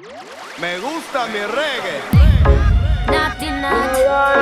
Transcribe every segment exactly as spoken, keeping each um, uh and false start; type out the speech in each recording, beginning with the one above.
Me gusta mi reggae. Naughty, naughty.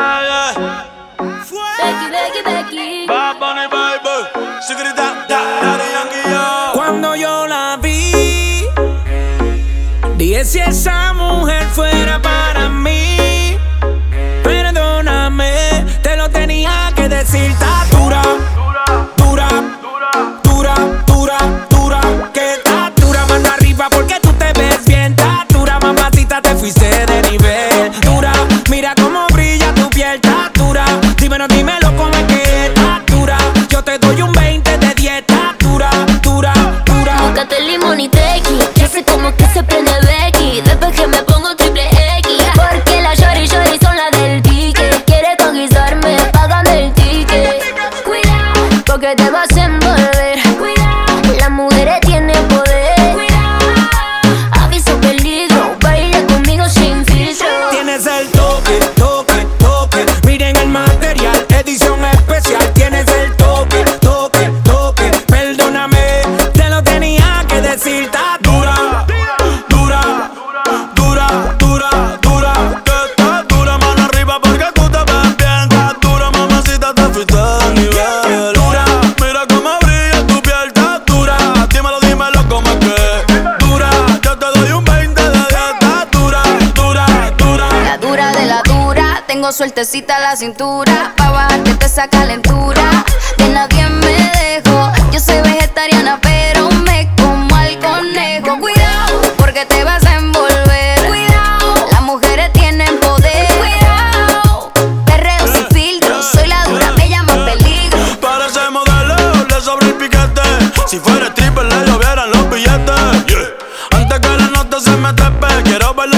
Becky, Becky, Becky. Bad Bunny, baby. Secreta, Daddy Yankee, yo. Cuando yo la vi, dije si esa mujer fuera para mí. Perdóname, te lo tenía que decir. Está dura, dura, dura, dura, dura. Que está dura, mano arriba porque tú te ves bien. Está dura, mamacita, te fuiste de nivel. Dura, mira cómo brilla tu piel. Está dura, dímelo, dímelo cómo es que está dura. Yo te doy un veinte de dieta. Dura, dura, dura. Búscate limón y tequi. Ya sé cómo que se prende Becky. Después que me pongo triple X. Porque la shorty shorty son las del ticket. Quiere conquistarme, pagan el ticket. Cuidado, porque te vas a envolver. Cuidado, las mujeres tienen poder. Cuidado, aviso peligro. Baila conmigo sin filtro. Tienes el toque, toque, toque. Miren el material, edición especial. Tienes el toque, toque, toque. Perdóname, te lo tenía que decir. Está dura, dura, dura, dura, dura. Que está dura, mano arriba porque tú te ves bien. Está dura, mamacita, te fuiste de nivel. Dura, Mira cómo brilla tu piel, está dura. Dímelo, dímelo cómo es que dura. Yo te doy un veinte de dieta. Dura, dura, dura. La dura de la dura, tengo sueltecita la cintura. Pa' bajarte esa calentura, de nadie me dejo. Yo soy vegetariana pero me como al conejo. Cuidado, porque te vas a envolver. Cuidado, las mujeres tienen poder. Cuidado, perreo sin filtro. Soy la dura, me llaman peligro. Para ese modelo le sobra el piquete. Si fuera stripper le llovieran los billetes. Yeah. Antes que la nota se me trepe, quiero verlo